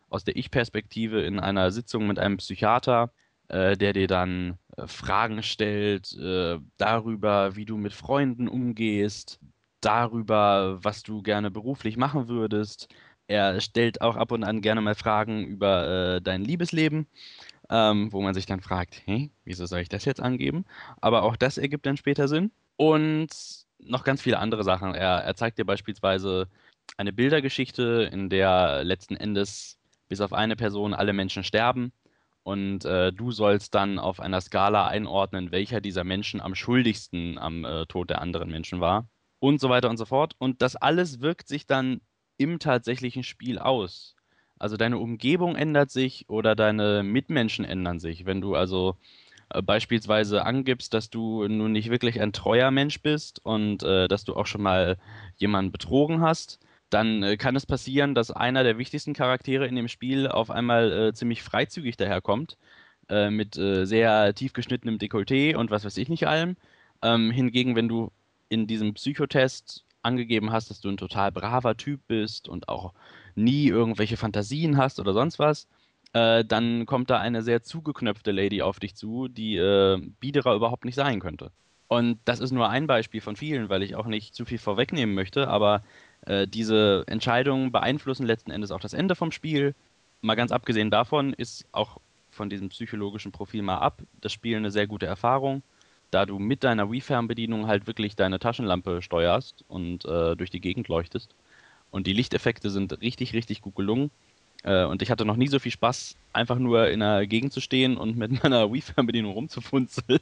S2: aus der Ich-Perspektive in einer Sitzung mit einem Psychiater, der dir dann Fragen stellt darüber, wie du mit Freunden umgehst, darüber, was du gerne beruflich machen würdest. Er stellt auch ab und an gerne mal Fragen über dein Liebesleben, wo man sich dann fragt, hey, wieso soll ich das jetzt angeben? Aber auch das ergibt dann später Sinn. Und noch ganz viele andere Sachen. Er zeigt dir beispielsweise eine Bildergeschichte, in der letzten Endes bis auf eine Person alle Menschen sterben. Und du sollst dann auf einer Skala einordnen, welcher dieser Menschen am schuldigsten am Tod der anderen Menschen war. Und so weiter und so fort. Und das alles wirkt sich dann im tatsächlichen Spiel aus. Also deine Umgebung ändert sich oder deine Mitmenschen ändern sich. Wenn du also beispielsweise angibst, dass du nun nicht wirklich ein treuer Mensch bist und dass du auch schon mal jemanden betrogen hast, dann kann es passieren, dass einer der wichtigsten Charaktere in dem Spiel auf einmal ziemlich freizügig daherkommt, mit sehr tief geschnittenem Dekolleté und was weiß ich nicht allem. Hingegen, wenn du in diesem Psychotest angegeben hast, dass du ein total braver Typ bist und auch nie irgendwelche Fantasien hast oder sonst was, dann kommt da eine sehr zugeknöpfte Lady auf dich zu, die biederer überhaupt nicht sein könnte. Und das ist nur ein Beispiel von vielen, weil ich auch nicht zu viel vorwegnehmen möchte, aber diese Entscheidungen beeinflussen letzten Endes auch das Ende vom Spiel. Mal ganz abgesehen davon ist auch von diesem psychologischen Profil mal ab das Spiel eine sehr gute Erfahrung, da du mit deiner Wii-Fernbedienung halt wirklich deine Taschenlampe steuerst und durch die Gegend leuchtest. Und die Lichteffekte sind richtig, richtig gut gelungen. Und ich hatte noch nie so viel Spaß, einfach nur in der Gegend zu stehen und mit meiner Wii-Fernbedienung rumzufunzeln,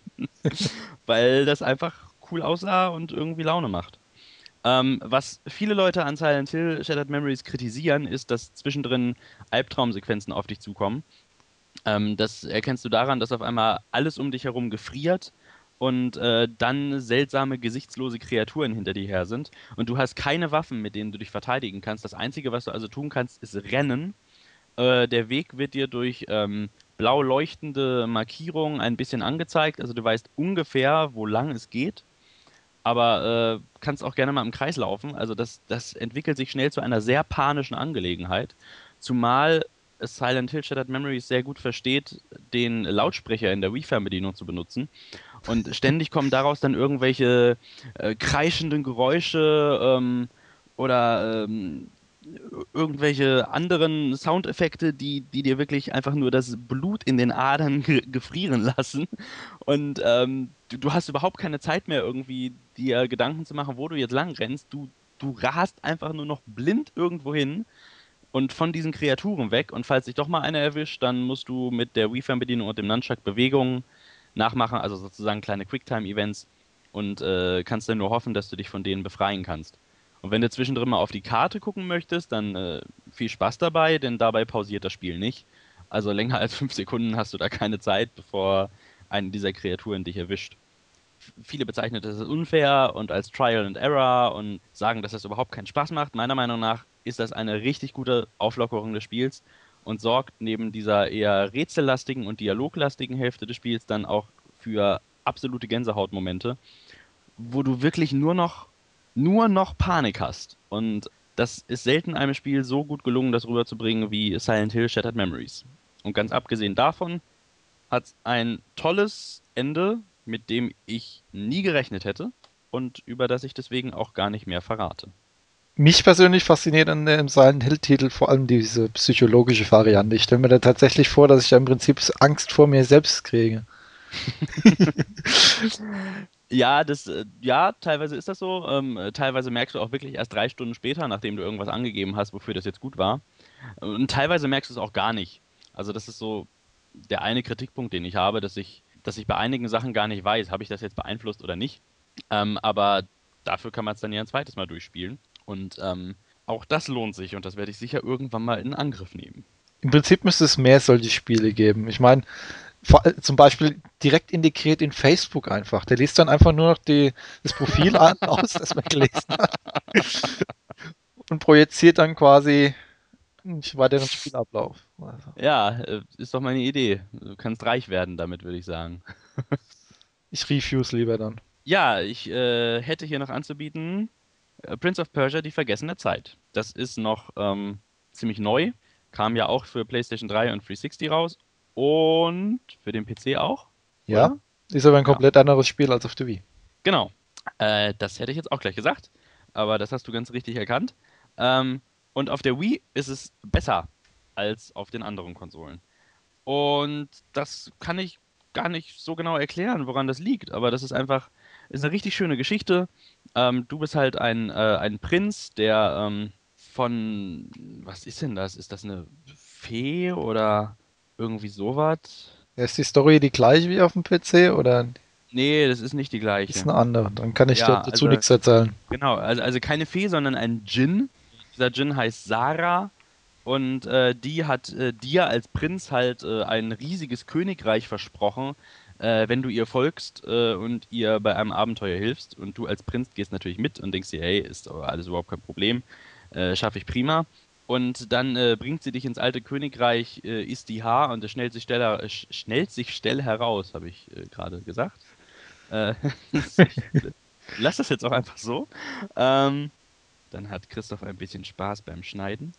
S2: weil das einfach cool aussah und irgendwie Laune macht. Was viele Leute an Silent Hill Shattered Memories kritisieren, ist, dass zwischendrin Albtraumsequenzen auf dich zukommen. Das erkennst du daran, dass auf einmal alles um dich herum gefriert und dann seltsame, gesichtslose Kreaturen hinter dir her sind. Und du hast keine Waffen, mit denen du dich verteidigen kannst. Das Einzige, was du also tun kannst, ist rennen. Der Weg wird dir durch blau leuchtende Markierungen ein bisschen angezeigt. Also du weißt ungefähr, wo lang es geht, aber kannst auch gerne mal im Kreis laufen. Also das entwickelt sich schnell zu einer sehr panischen Angelegenheit. Zumal Silent Hill Shattered Memories sehr gut versteht, den Lautsprecher in der Wii-Fernbedienung zu benutzen. Und ständig kommen daraus dann irgendwelche kreischenden Geräusche oder irgendwelche anderen Soundeffekte, die dir wirklich einfach nur das Blut in den Adern gefrieren lassen. Und du hast überhaupt keine Zeit mehr, irgendwie dir Gedanken zu machen, wo du jetzt lang rennst. Du rast einfach nur noch blind irgendwo hin und von diesen Kreaturen weg. Und falls dich doch mal einer erwischt, dann musst du mit der Wii-Fernbedienung und dem Nunchuck Bewegungen nachmachen, also sozusagen kleine Quicktime-Events und kannst dann nur hoffen, dass du dich von denen befreien kannst. Und wenn du zwischendrin mal auf die Karte gucken möchtest, dann viel Spaß dabei, denn dabei pausiert das Spiel nicht. Also länger als 5 Sekunden hast du da keine Zeit, bevor eine dieser Kreaturen dich erwischt. Viele bezeichnen das als unfair und als Trial and Error und sagen, dass das überhaupt keinen Spaß macht. Meiner Meinung nach ist das eine richtig gute Auflockerung des Spiels und sorgt neben dieser eher rätsellastigen und dialoglastigen Hälfte des Spiels dann auch für absolute Gänsehautmomente, wo du wirklich nur noch Panik hast. Und das ist selten einem Spiel so gut gelungen, das rüberzubringen wie Silent Hill Shattered Memories. Und ganz abgesehen davon hat es ein tolles Ende, mit dem ich nie gerechnet hätte und über das ich deswegen auch gar nicht mehr verrate.
S1: Mich persönlich fasziniert an dem Silent Hill-Titel vor allem diese psychologische Variante. Ich stelle mir da tatsächlich vor, dass ich da im Prinzip Angst vor mir selbst kriege.
S2: Ja, ja, teilweise ist das so. Teilweise merkst du auch wirklich erst 3 Stunden später, nachdem du irgendwas angegeben hast, wofür das jetzt gut war. Und teilweise merkst du es auch gar nicht. Also das ist so der eine Kritikpunkt, den ich habe, dass ich bei einigen Sachen gar nicht weiß, habe ich das jetzt beeinflusst oder nicht. Aber dafür kann man es dann ja ein zweites Mal durchspielen. Und auch das lohnt sich und das werde ich sicher irgendwann mal in Angriff nehmen.
S1: Im Prinzip müsste es mehr solche Spiele geben. Ich meine, zum Beispiel direkt integriert in Facebook einfach. Der liest dann einfach nur noch das Profil aus, das man gelesen hat und projiziert dann quasi einen weiteren Spielablauf. Also,
S2: Ja, ist doch meine Idee. Du kannst reich werden damit, würde ich sagen.
S1: ich reviews lieber dann.
S2: Ja, ich hätte hier noch anzubieten Prince of Persia, die vergessene Zeit. Das ist noch ziemlich neu. Kam ja auch für PlayStation 3 und 360 raus und für den PC auch,
S1: Ja,
S2: oder?
S1: ist aber ein
S2: Ja,
S1: komplett anderes Spiel als auf der Wii.
S2: genau. Das hätte ich jetzt auch gleich gesagt, aber das hast du ganz richtig erkannt. Ähm, und auf der Wii ist es besser als auf den anderen Konsolen. Und das kann ich gar nicht so genau erklären, woran das liegt. Aber das ist eine richtig schöne Geschichte. Du bist halt ein Prinz, der was ist denn das? Ist das eine Fee oder irgendwie sowas?
S1: Ja, ist die Story die gleiche wie auf dem PC oder
S2: Nee, das ist nicht die
S1: ist
S2: gleiche.
S1: eine andere? Dann kann ich
S2: Ja,
S1: dazu
S2: also
S1: nichts erzählen.
S2: genau, also keine Fee, sondern ein Djinn. Dieser Djinn heißt Sarah. Und die hat dir als Prinz halt ein riesiges Königreich versprochen, wenn du ihr folgst und ihr bei einem Abenteuer hilfst. Und du als Prinz gehst natürlich mit und denkst dir, hey, ist aber alles überhaupt kein Problem, schaffe ich prima. Und dann bringt sie dich ins alte Königreich Istihar und es schnellt sich schnell heraus, habe ich gerade gesagt. Äh, ich lass das jetzt auch einfach so. Ähm, Dann hat Christoph ein bisschen Spaß beim Schneiden.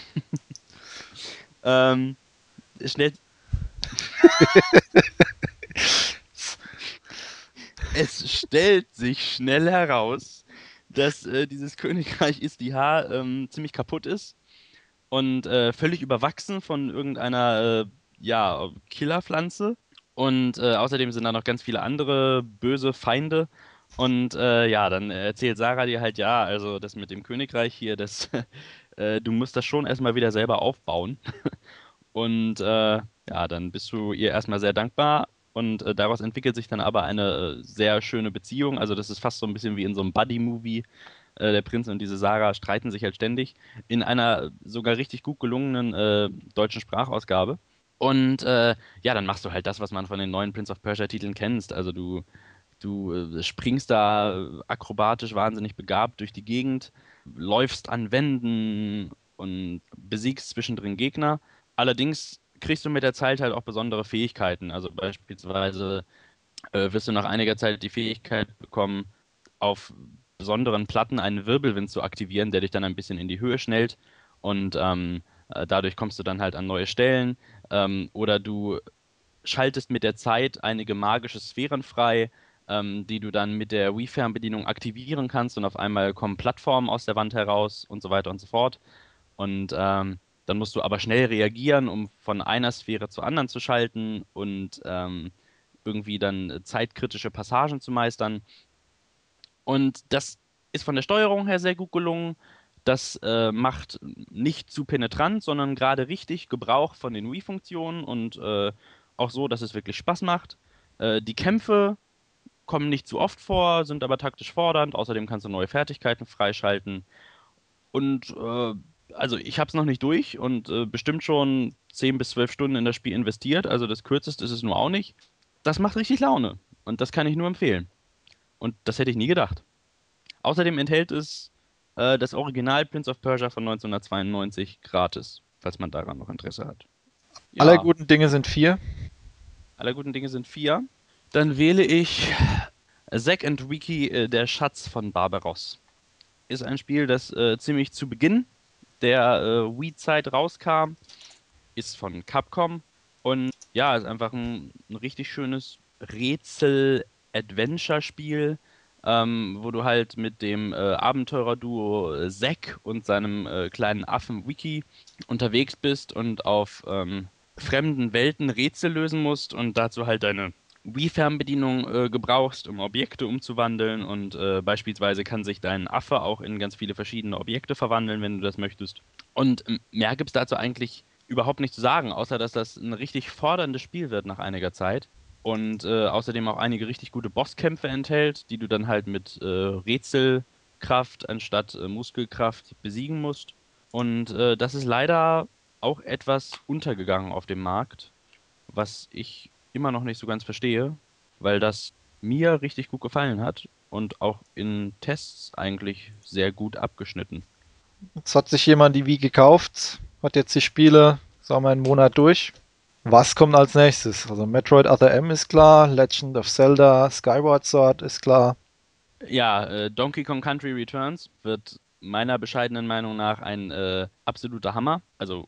S2: Ähm, schnell, Es stellt sich schnell heraus, dass dieses Königreich Istihar ziemlich kaputt ist und völlig überwachsen von irgendeiner ja, Killerpflanze. Und außerdem sind da noch ganz viele andere böse Feinde. Und ja, dann erzählt Sarah dir halt, ja, also das mit dem Königreich hier, du musst das schon erstmal wieder selber aufbauen. Und ja, dann bist du ihr erstmal sehr dankbar und daraus entwickelt sich dann aber eine sehr schöne Beziehung. Also das ist fast so ein bisschen wie in so einem Buddy-Movie. Der Prinz und diese Sarah streiten sich halt ständig in einer sogar richtig gut gelungenen deutschen Sprachausgabe. Und ja, dann machst du halt das, was man von den neuen Prince of Persia-Titeln kennst. Also du springst da akrobatisch wahnsinnig begabt durch die Gegend, läufst an Wänden und besiegst zwischendrin Gegner. Allerdings kriegst du mit der Zeit halt auch besondere Fähigkeiten. Also beispielsweise wirst du nach einiger Zeit die Fähigkeit bekommen, auf besonderen Platten einen Wirbelwind zu aktivieren, der dich dann ein bisschen in die Höhe schnellt und dadurch kommst du dann halt an neue Stellen. Oder du schaltest mit der Zeit einige magische Sphären frei, die du dann mit der Wii-Fernbedienung aktivieren kannst und auf einmal kommen Plattformen aus der Wand heraus und so weiter und so fort. Und dann musst du aber schnell reagieren, um von einer Sphäre zur anderen zu schalten und irgendwie dann zeitkritische Passagen zu meistern. Und das ist von der Steuerung her sehr gut gelungen. Das macht nicht zu penetrant, sondern gerade richtig Gebrauch von den Wii-Funktionen und auch so, dass es wirklich Spaß macht. Die Kämpfe kommen nicht zu oft vor, sind aber taktisch fordernd. Außerdem kannst du neue Fertigkeiten freischalten. Und also ich habe es noch nicht durch und bestimmt schon 10 bis 12 Stunden in das Spiel investiert. Also das kürzeste ist es nur auch nicht. Das macht richtig Laune und das kann ich nur empfehlen. Und das hätte ich nie gedacht. Außerdem enthält es das Original Prince of Persia von 1992 gratis, falls man daran noch Interesse hat.
S1: Aller
S2: Ja,
S1: guten Dinge sind vier.
S2: aller guten Dinge sind vier. Dann wähle ich Zack and Wiki, der Schatz von Barbaros. Ist ein Spiel, das ziemlich zu Beginn der Wii-Zeit rauskam, ist von Capcom und ja, ist einfach ein richtig schönes Rätsel-Adventure-Spiel, wo du halt mit dem Abenteurerduo Zack und seinem kleinen Affen Wiki unterwegs bist und auf fremden Welten Rätsel lösen musst und dazu halt deine Wii-Fernbedienung gebrauchst, um Objekte umzuwandeln und beispielsweise kann sich dein Affe auch in ganz viele verschiedene Objekte verwandeln, wenn du das möchtest. Und mehr gibt es dazu eigentlich überhaupt nicht zu sagen, außer dass das ein richtig forderndes Spiel wird nach einiger Zeit und außerdem auch einige richtig gute Bosskämpfe enthält, die du dann halt mit Rätselkraft anstatt Muskelkraft besiegen musst. Und das ist leider auch etwas untergegangen auf dem Markt, was ich immer noch nicht so ganz verstehe, weil das mir richtig gut gefallen hat und auch in Tests eigentlich sehr gut abgeschnitten.
S1: Jetzt hat sich jemand die Wii gekauft, hat jetzt die Spiele, sagen wir, einen Monat durch. Was kommt als nächstes? Also Metroid Other M ist klar, Legend of Zelda, Skyward Sword ist klar.
S2: Ja, Donkey Kong Country Returns wird meiner bescheidenen Meinung nach ein absoluter Hammer. Also, oder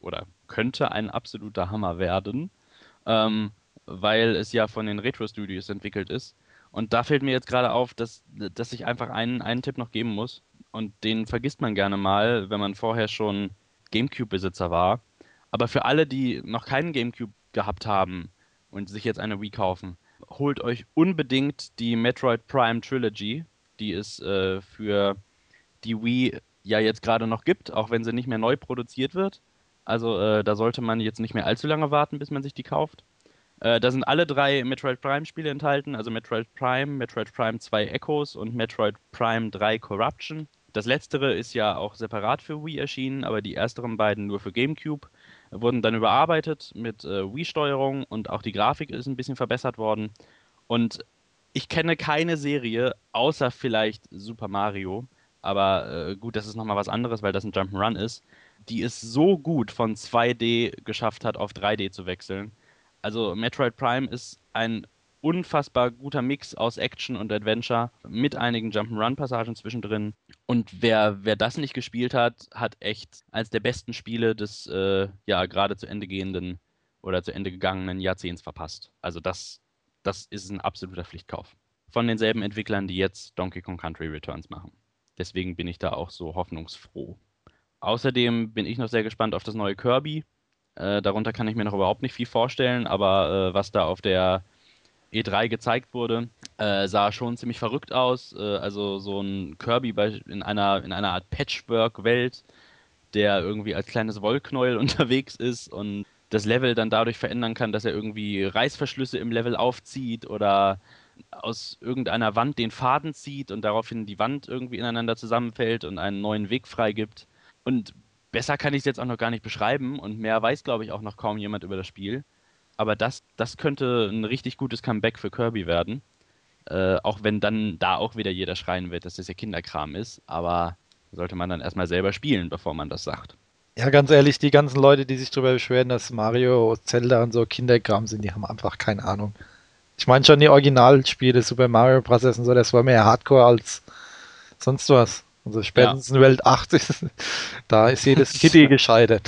S2: könnte ein absoluter Hammer werden, ähm, weil es ja von den Retro Studios entwickelt ist. Und da fällt mir jetzt gerade auf, dass ich einfach einen Tipp noch geben muss. Und den vergisst man gerne mal, wenn man vorher schon GameCube-Besitzer war. Aber für alle, die noch keinen GameCube gehabt haben und sich jetzt eine Wii kaufen, holt euch unbedingt die Metroid Prime Trilogy, die es für die Wii ja jetzt gerade noch gibt, auch wenn sie nicht mehr neu produziert wird. Also da sollte man jetzt nicht mehr allzu lange warten, bis man sich die kauft. Da sind alle drei Metroid Prime-Spiele enthalten, also Metroid Prime 2 Echoes und Metroid Prime 3 Corruption. Das letztere ist ja auch separat für Wii erschienen, aber die ersteren beiden nur für GameCube. Wurden dann überarbeitet mit Wii-Steuerung und auch die Grafik ist ein bisschen verbessert worden. Und ich kenne keine Serie, außer vielleicht Super Mario, aber gut, das ist nochmal was anderes, weil das ein Jump'n'Run ist, die es so gut von 2D geschafft hat, auf 3D zu wechseln. Also Metroid Prime ist ein unfassbar guter Mix aus Action und Adventure mit einigen Jump'n'Run-Passagen zwischendrin. Und wer das nicht gespielt hat, hat echt eines der besten Spiele des ja gerade zu Ende gehenden oder zu Ende gegangenen Jahrzehnts verpasst. Also das ist ein absoluter Pflichtkauf. Von denselben Entwicklern, die jetzt Donkey Kong Country Returns machen. Deswegen bin ich da auch so hoffnungsfroh. Außerdem bin ich noch sehr gespannt auf das neue Kirby. Darunter kann ich mir noch überhaupt nicht viel vorstellen, aber was da auf der E3 gezeigt wurde, sah schon ziemlich verrückt aus. Also so ein Kirby in einer Art Patchwork-Welt, der irgendwie als kleines Wollknäuel unterwegs ist und das Level dann dadurch verändern kann, dass er irgendwie Reißverschlüsse im Level aufzieht oder aus irgendeiner Wand den Faden zieht und daraufhin die Wand irgendwie ineinander zusammenfällt und einen neuen Weg freigibt. Und besser kann ich es jetzt auch noch gar nicht beschreiben und mehr weiß, glaube ich, auch noch kaum jemand über das Spiel. Aber das könnte ein richtig gutes Comeback für Kirby werden. Auch wenn dann da auch wieder jeder schreien wird, dass das ja Kinderkram ist. Aber sollte man dann erstmal selber spielen, bevor man das sagt.
S1: Ja, ganz ehrlich, die ganzen Leute, die sich darüber beschweren, dass Mario, Zelda und so Kinderkram sind, die haben einfach keine Ahnung. Ich meine schon die Originalspiele, Super Mario Bros. Und so, das war mehr Hardcore als sonst was. Also
S2: Ja.
S1: spätestens in Welt 8 ist, da ist jedes Kitty gescheitert.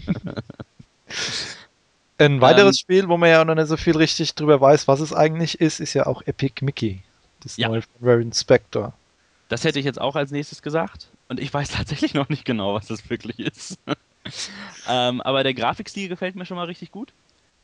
S1: Ein weiteres
S2: Ähm,
S1: Spiel, wo man ja noch nicht so viel richtig drüber weiß, was es eigentlich ist ja auch Epic Mickey. Das
S2: ja,
S1: neue von Warren Spector.
S2: das hätte ich jetzt auch als nächstes gesagt. Und ich weiß tatsächlich noch nicht genau, was das wirklich ist. Aber der Grafikstil gefällt mir schon mal richtig gut.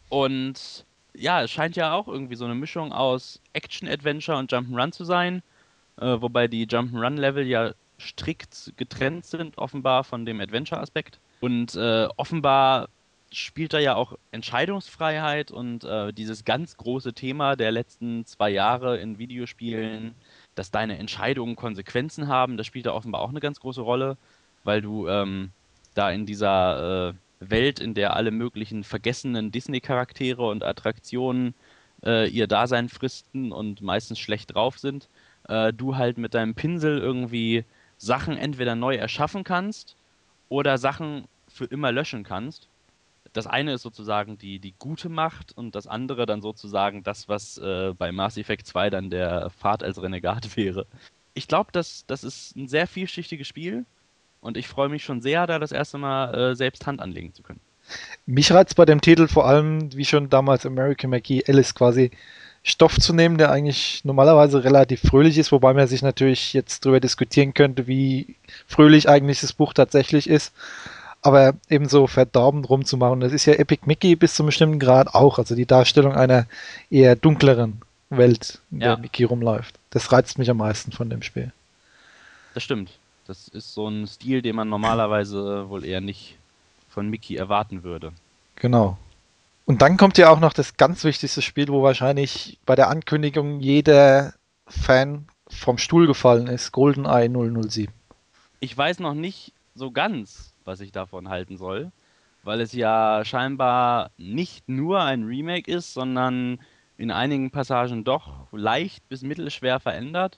S2: Und ja, es scheint ja auch irgendwie so eine Mischung aus Action-Adventure und Jump'n'Run zu sein. Wobei die Jump'n'Run-Level ja strikt getrennt sind, offenbar von dem Adventure-Aspekt. Und offenbar spielt da ja auch Entscheidungsfreiheit und dieses ganz große Thema der letzten 2 Jahre in Videospielen, dass deine Entscheidungen Konsequenzen haben, das spielt da offenbar auch eine ganz große Rolle, weil du da in dieser Welt, in der alle möglichen vergessenen Disney-Charaktere und Attraktionen ihr Dasein fristen und meistens schlecht drauf sind, du halt mit deinem Pinsel irgendwie Sachen entweder neu erschaffen kannst oder Sachen für immer löschen kannst. Das eine ist sozusagen die gute Macht und das andere dann sozusagen das, was bei Mass Effect 2 dann der Pfad als Renegat wäre. Ich glaube, das ist ein sehr vielschichtiges Spiel und ich freue mich schon sehr, da das erste Mal selbst Hand anlegen zu können.
S1: Mich reizt bei dem Titel vor allem, wie schon damals American McGee, Alice quasi Stoff zu nehmen, der eigentlich normalerweise relativ fröhlich ist, wobei man sich natürlich jetzt darüber diskutieren könnte, wie fröhlich eigentlich das Buch tatsächlich ist. Aber ebenso verdorben rumzumachen. Das ist ja Epic Mickey bis zu einem bestimmten Grad auch. Also die Darstellung einer eher dunkleren Welt, in der
S2: Ja,
S1: Mickey rumläuft. Das reizt mich am meisten von dem Spiel.
S2: das stimmt. Das ist so ein Stil, den man normalerweise wohl eher nicht von Mickey erwarten würde.
S1: Genau. Und dann kommt ja auch noch das ganz wichtigste Spiel, wo wahrscheinlich bei der Ankündigung jeder Fan vom Stuhl gefallen ist. GoldenEye 007.
S2: Ich weiß noch nicht so ganz, was ich davon halten soll, weil es ja scheinbar nicht nur ein Remake ist, sondern in einigen Passagen doch leicht bis mittelschwer verändert.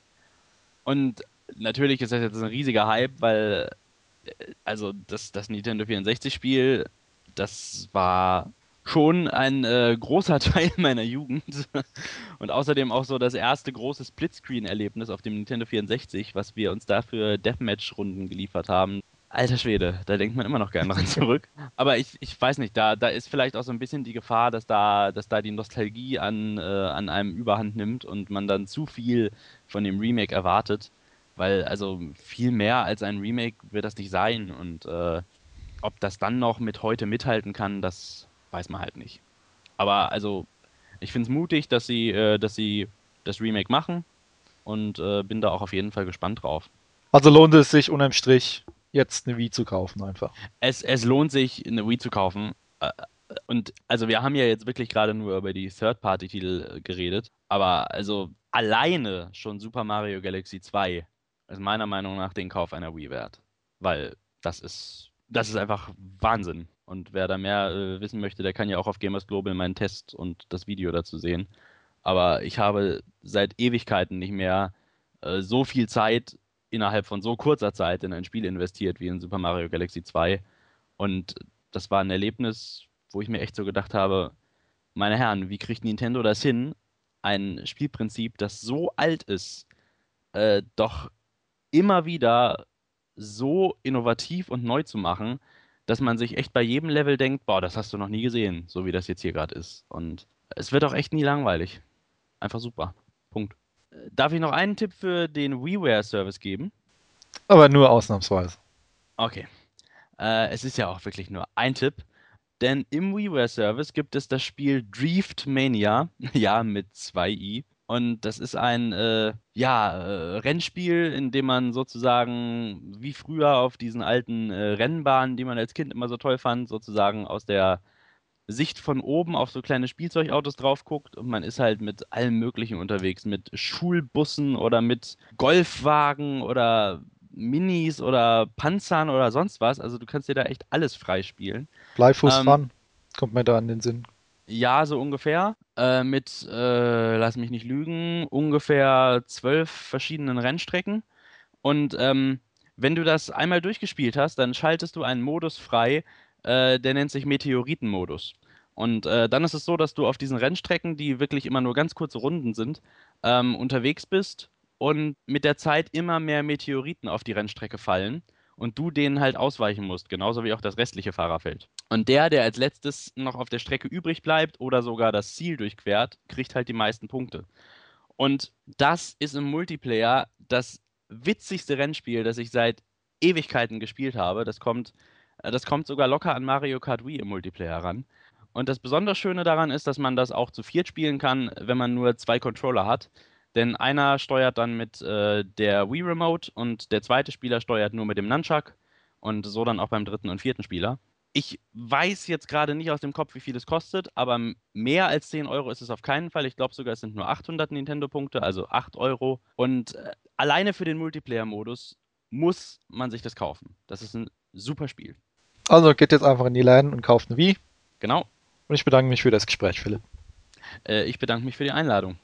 S2: Und natürlich ist das jetzt ein riesiger Hype, weil also das Nintendo 64-Spiel, das war schon ein großer Teil meiner Jugend und außerdem auch so das erste große Splitscreen-Erlebnis auf dem Nintendo 64, was wir uns dafür Deathmatch-Runden geliefert haben. Alter Schwede, da denkt man immer noch gerne dran zurück. Aber ich weiß nicht, da ist vielleicht auch so ein bisschen die Gefahr, dass da die Nostalgie an einem Überhand nimmt und man dann zu viel von dem Remake erwartet. Weil, also viel mehr als ein Remake wird das nicht sein. Und ob das dann noch mit heute mithalten kann, das weiß man halt nicht. Aber also, ich finde es mutig, dass sie das Remake machen und bin da auch auf jeden Fall gespannt drauf.
S1: Also lohnt es sich unterm Strich, jetzt eine Wii zu kaufen einfach.
S2: Es lohnt sich, eine Wii zu kaufen. Und also wir haben ja jetzt wirklich gerade nur über die Third-Party-Titel geredet, aber also alleine schon Super Mario Galaxy 2 ist meiner Meinung nach den Kauf einer Wii wert. Weil das ist einfach Wahnsinn. Und wer da mehr wissen möchte, der kann ja auch auf Gamers Global meinen Test und das Video dazu sehen. Aber ich habe seit Ewigkeiten nicht mehr so viel Zeit innerhalb von so kurzer Zeit in ein Spiel investiert wie in Super Mario Galaxy 2. Und das war ein Erlebnis, wo ich mir echt so gedacht habe, meine Herren, wie kriegt Nintendo das hin, ein Spielprinzip, das so alt ist, doch immer wieder so innovativ und neu zu machen, dass man sich echt bei jedem Level denkt, boah, das hast du noch nie gesehen, so wie das jetzt hier gerade ist. Und es wird auch echt nie langweilig. Einfach super. Punkt. Darf ich noch einen Tipp für den WiiWare-Service geben?
S1: Aber nur ausnahmsweise.
S2: Okay. Es ist ja auch wirklich nur ein Tipp, denn im WiiWare-Service gibt es das Spiel Drift Mania, ja, mit zwei I. Und das ist ein Rennspiel, in dem man sozusagen wie früher auf diesen alten Rennbahnen, die man als Kind immer so toll fand, sozusagen aus der Sicht von oben auf so kleine Spielzeugautos drauf guckt und man ist halt mit allem Möglichen unterwegs, mit Schulbussen oder mit Golfwagen oder Minis oder Panzern oder sonst was. Also du kannst dir da echt alles freispielen.
S1: Bleifuß
S2: Ähm,
S1: Fun, kommt mir da in den Sinn.
S2: ja, so ungefähr. Lass mich nicht lügen, ungefähr 12 verschiedenen Rennstrecken. Und wenn du das einmal durchgespielt hast, dann schaltest du einen Modus frei, der nennt sich Meteoritenmodus. Und dann ist es so, dass du auf diesen Rennstrecken, die wirklich immer nur ganz kurze Runden sind, unterwegs bist und mit der Zeit immer mehr Meteoriten auf die Rennstrecke fallen und du denen halt ausweichen musst, genauso wie auch das restliche Fahrerfeld. Und der als letztes noch auf der Strecke übrig bleibt oder sogar das Ziel durchquert, kriegt halt die meisten Punkte. Und das ist im Multiplayer das witzigste Rennspiel, das ich seit Ewigkeiten gespielt habe. Das kommt sogar locker an Mario Kart Wii im Multiplayer ran. Und das besonders Schöne daran ist, dass man das auch zu viert spielen kann, wenn man nur zwei Controller hat. Denn einer steuert dann mit der Wii Remote und der zweite Spieler steuert nur mit dem Nunchuck und so dann auch beim dritten und vierten Spieler. Ich weiß jetzt gerade nicht aus dem Kopf, wie viel es kostet, aber mehr als 10 Euro ist es auf keinen Fall. Ich glaube sogar, es sind nur 800 Nintendo-Punkte, also 8 Euro. Und alleine für den Multiplayer-Modus muss man sich das kaufen. Das ist ein super Spiel.
S1: Also geht jetzt einfach in die Läden und kauft eine Wii.
S2: Genau.
S1: Und ich bedanke mich für das Gespräch, Philipp.
S2: Ich bedanke mich für die Einladung.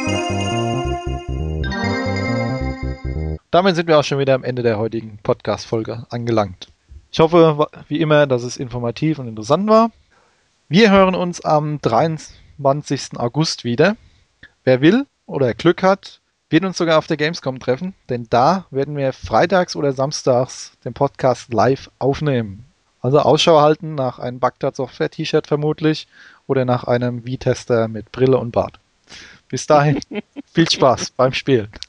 S1: Damit sind wir auch schon wieder am Ende der heutigen Podcast-Folge angelangt. Ich hoffe, wie immer, dass es informativ und interessant war. Wir hören uns am 23. August wieder. Wer will oder Glück hat, wird uns sogar auf der Gamescom treffen, denn da werden wir freitags oder samstags den Podcast live aufnehmen. Also Ausschau halten nach einem Bagdad Software T-Shirt vermutlich oder nach einem Wii-Tester mit Brille und Bart. Bis dahin, viel Spaß beim Spielen.